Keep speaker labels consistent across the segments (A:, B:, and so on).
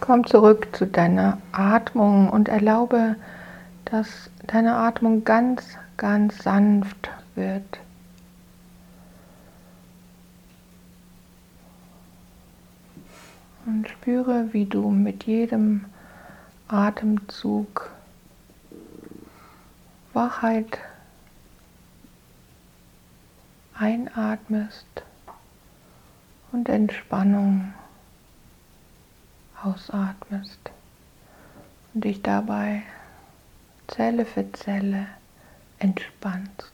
A: Komm zurück zu deiner Atmung und erlaube, dass deine Atmung ganz, ganz sanft wird. Und spüre, wie du mit jedem Atemzug Wachheit einatmest und Entspannung ausatmest und dich dabei Zelle für Zelle entspannst.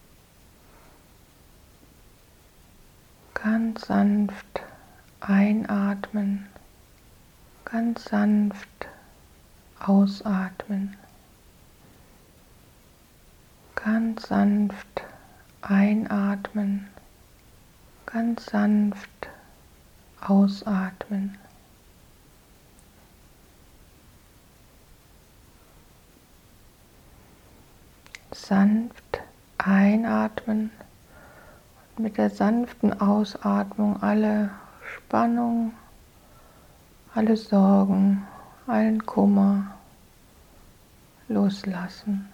A: Ganz sanft einatmen, ganz sanft ausatmen, ganz sanft einatmen, ganz sanft ausatmen. Sanft einatmen und mit der sanften Ausatmung alle Spannung, alle Sorgen, allen Kummer loslassen.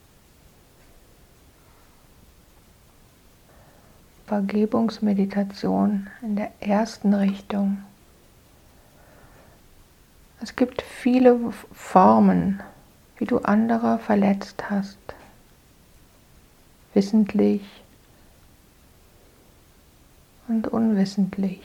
A: Vergebungsmeditation in der ersten Richtung. Es gibt viele Formen, wie du andere verletzt hast. Wissentlich und unwissentlich.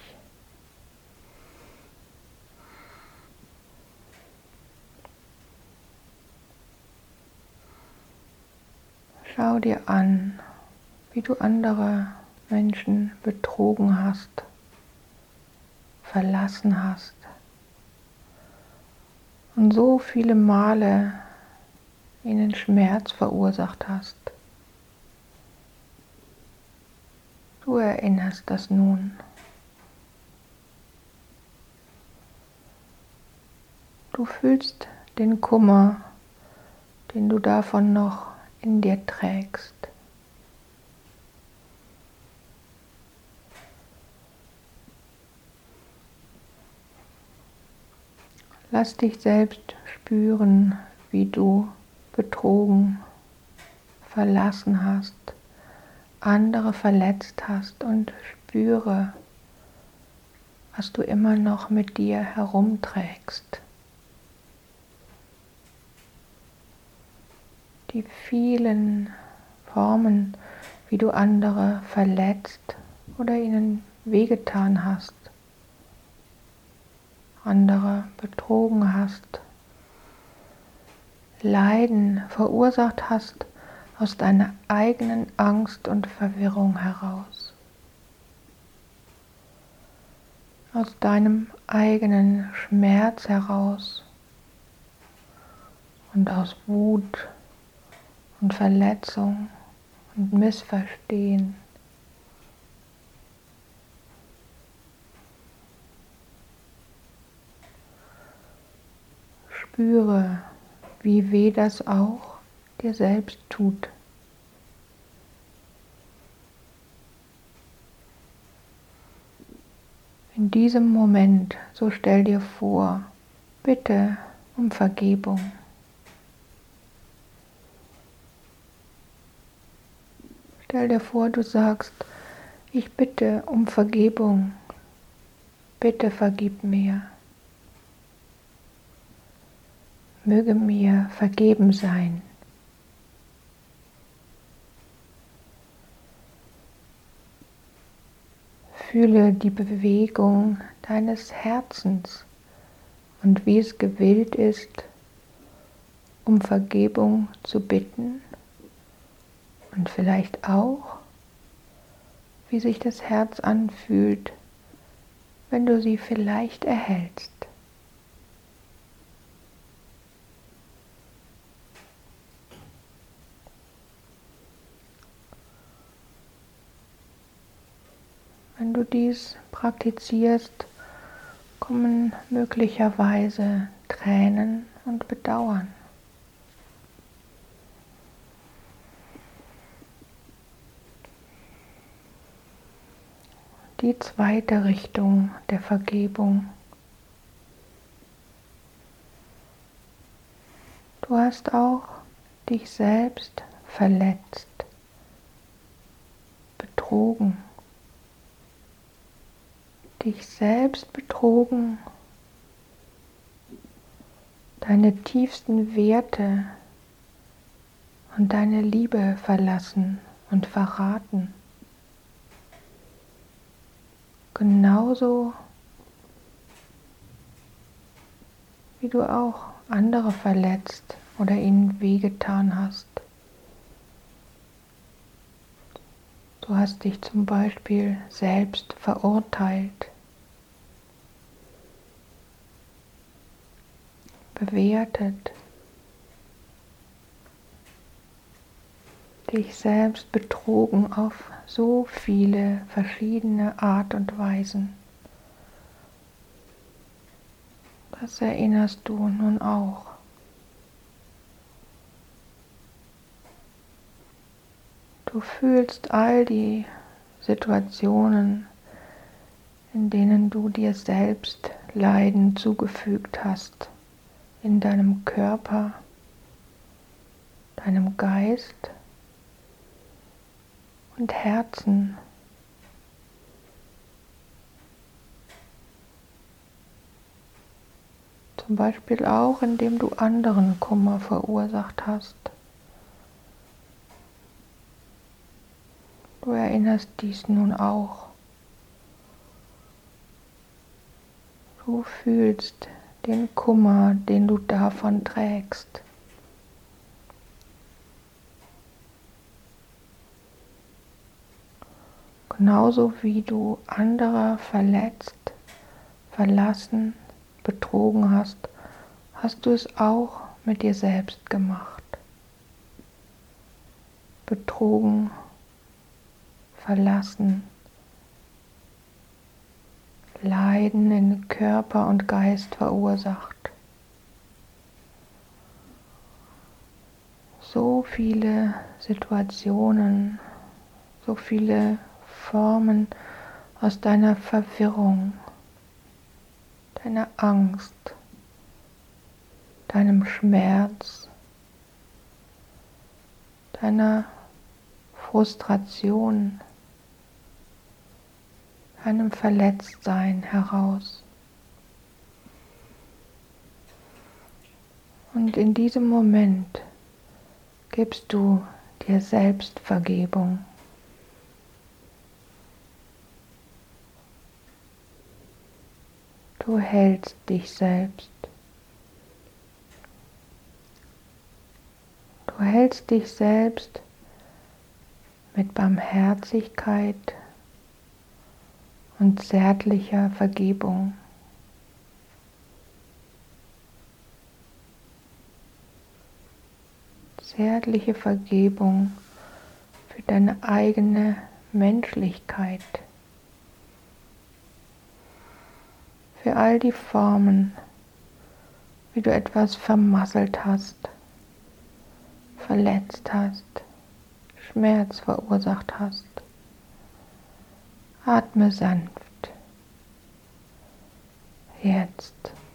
A: Schau dir an, wie du andere Menschen betrogen hast, verlassen hast und so viele Male ihnen Schmerz verursacht hast. Du erinnerst das nun. Du fühlst den Kummer, den du davon noch in dir trägst. Lass dich selbst spüren, wie du betrogen, verlassen hast, andere verletzt hast und spüre, was du immer noch mit dir herumträgst. Die vielen Formen, wie du andere verletzt oder ihnen wehgetan hast, andere betrogen hast, Leiden verursacht hast aus deiner eigenen Angst und Verwirrung heraus, aus deinem eigenen Schmerz heraus und aus Wut und Verletzung und Missverstehen. Spüre, wie weh das auch dir selbst tut. In diesem Moment, so stell dir vor, bitte um Vergebung. Stell dir vor, du sagst, ich bitte um Vergebung, bitte vergib mir. Möge mir vergeben sein. Fühle die Bewegung deines Herzens und wie es gewillt ist, um Vergebung zu bitten und vielleicht auch, wie sich das Herz anfühlt, wenn du sie vielleicht erhältst. Wenn du dies praktizierst, kommen möglicherweise Tränen und Bedauern. Die zweite Richtung der Vergebung. Du hast auch dich selbst verletzt, betrogen, dich selbst betrogen, deine tiefsten Werte und deine Liebe verlassen und verraten. Genauso wie du auch andere verletzt oder ihnen wehgetan hast. Du hast dich zum Beispiel selbst verurteilt, bewertet, dich selbst betrogen auf so viele verschiedene Art und Weisen. Das erinnerst du nun auch. Du fühlst all die Situationen, in denen du dir selbst Leiden zugefügt hast, in deinem Körper, deinem Geist und Herzen. Zum Beispiel auch, indem du anderen Kummer verursacht hast. Du erinnerst dies nun auch. Du fühlst den Kummer, den du davon trägst. Genauso wie du andere verletzt, verlassen, betrogen hast, hast du es auch mit dir selbst gemacht. Betrogen, verlassen, Leiden in Körper und Geist verursacht. So viele Situationen, so viele Formen aus deiner Verwirrung, deiner Angst, deinem Schmerz, deiner Frustration, deinem Verletztsein heraus. Und in diesem Moment gibst du dir selbst Vergebung. Du hältst dich selbst. Du hältst dich selbst mit Barmherzigkeit und zärtlicher Vergebung. Zärtliche Vergebung für deine eigene Menschlichkeit, für all die Formen, wie du etwas vermasselt hast, verletzt hast, Schmerz verursacht hast. Atme sanft. Jetzt.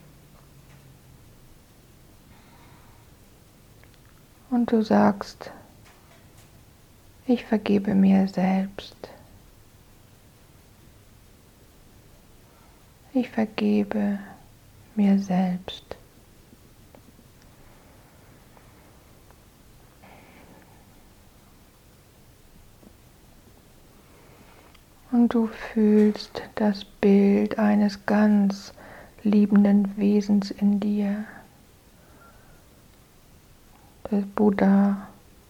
A: Und du sagst, ich vergebe mir selbst. Ich vergebe mir selbst. Und du fühlst das Bild eines ganz liebenden Wesens in dir, des Buddha,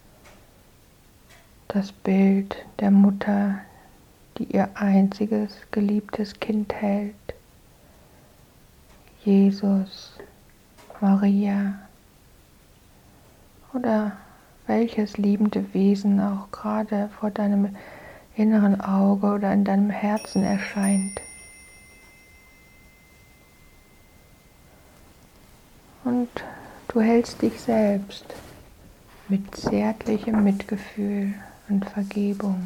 A: das Bild der Mutter, die ihr einziges geliebtes Kind hält, Jesus, Maria oder welches liebende Wesen auch gerade vor deinem inneren Auge oder in deinem Herzen erscheint. Und du hältst dich selbst mit zärtlichem Mitgefühl und Vergebung.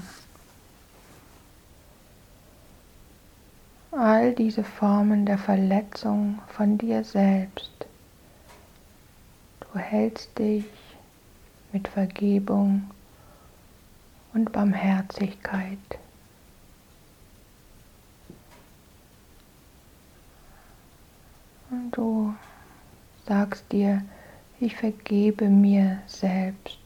A: All diese Formen der Verletzung von dir selbst. Du Du hältst dich mit Vergebung und Barmherzigkeit. Und du sagst dir, ich vergebe mir selbst.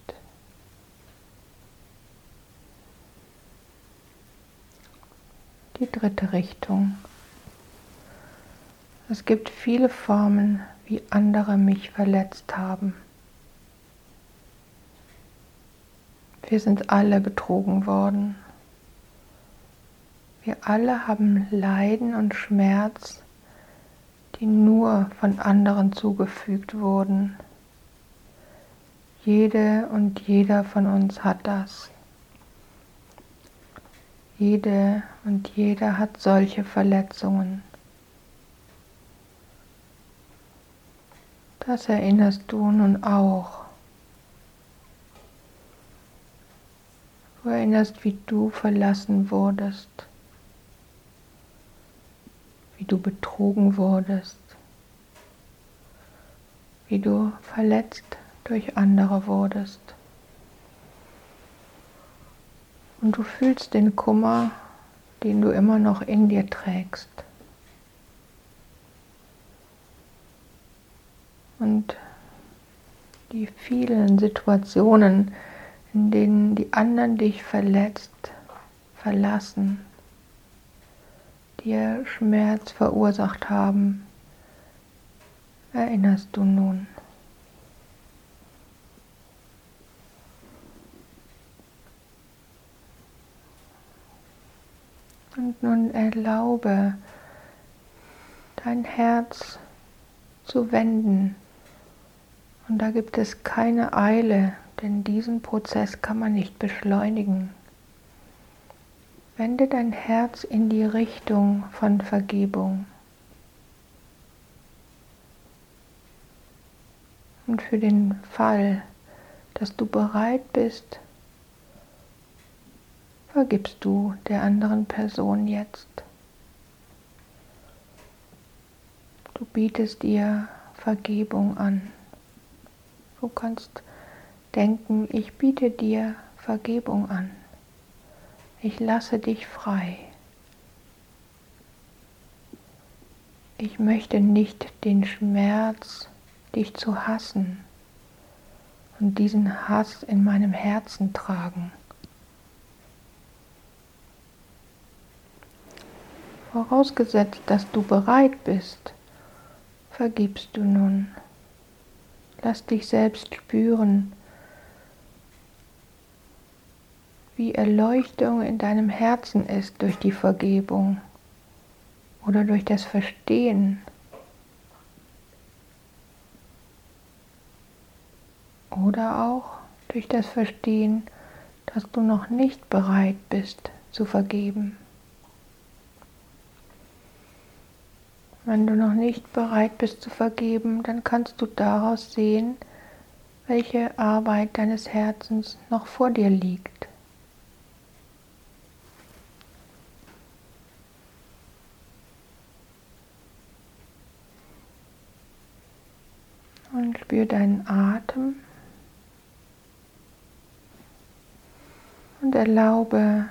A: Die dritte Richtung. Es gibt viele Formen, wie andere mich verletzt haben. Wir sind alle betrogen worden. Wir alle haben Leiden und Schmerz, die nur von anderen zugefügt wurden. Jede und jeder von uns hat das. Jede und jeder hat solche Verletzungen. Das erinnerst du nun auch. Du erinnerst, wie du verlassen wurdest, wie du betrogen wurdest, wie du verletzt durch andere wurdest. Und du fühlst den Kummer, den du immer noch in dir trägst. Und die vielen Situationen, in denen die anderen dich verletzt, verlassen, dir Schmerz verursacht haben, erinnerst du nun. Und nun erlaube, dein Herz zu wenden. Und da gibt es keine Eile, denn diesen Prozess kann man nicht beschleunigen. Wende dein Herz in die Richtung von Vergebung. Und für den Fall, dass du bereit bist, vergibst du der anderen Person jetzt. Du bietest ihr Vergebung an. Du kannst denken, ich biete dir Vergebung an. Ich lasse dich frei. Ich möchte nicht den Schmerz, dich zu hassen und diesen Hass in meinem Herzen tragen. Vorausgesetzt, dass du bereit bist, vergibst du nun. Lass dich selbst spüren, wie Erleuchtung in deinem Herzen ist durch die Vergebung oder durch das Verstehen oder auch durch das Verstehen, dass du noch nicht bereit bist zu vergeben. Wenn du noch nicht bereit bist zu vergeben, dann kannst du daraus sehen, welche Arbeit deines Herzens noch vor dir liegt. Und spür deinen Atem und erlaube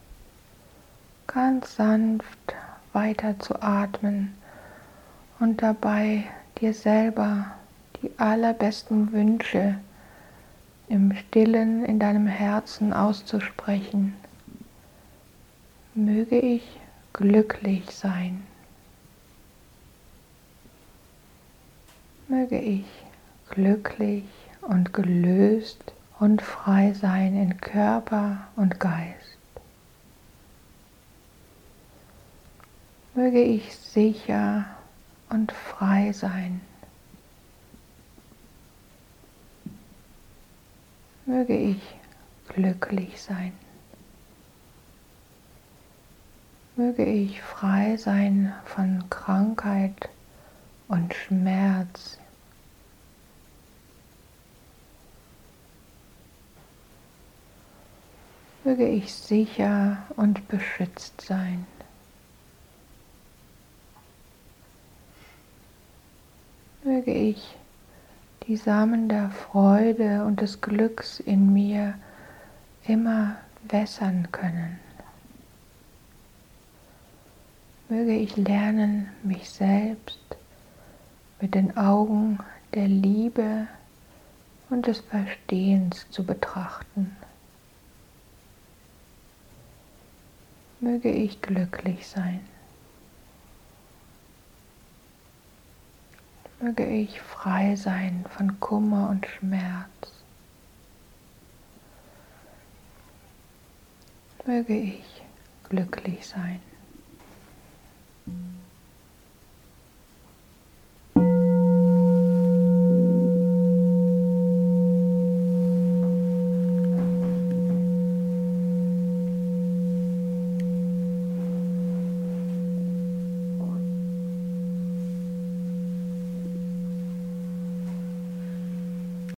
A: ganz sanft weiter zu atmen und dabei dir selber die allerbesten Wünsche im Stillen in deinem Herzen auszusprechen. Möge ich glücklich sein. Möge ich glücklich und gelöst und frei sein in Körper und Geist. Möge ich sicher und frei sein. Möge ich glücklich sein. Möge ich frei sein von Krankheit und Schmerz. Möge ich sicher und beschützt sein. Möge ich die Samen der Freude und des Glücks in mir immer wässern können. Möge ich lernen, mich selbst mit den Augen der Liebe und des Verstehens zu betrachten. Möge ich glücklich sein. Möge ich frei sein von Kummer und Schmerz. Möge ich glücklich sein.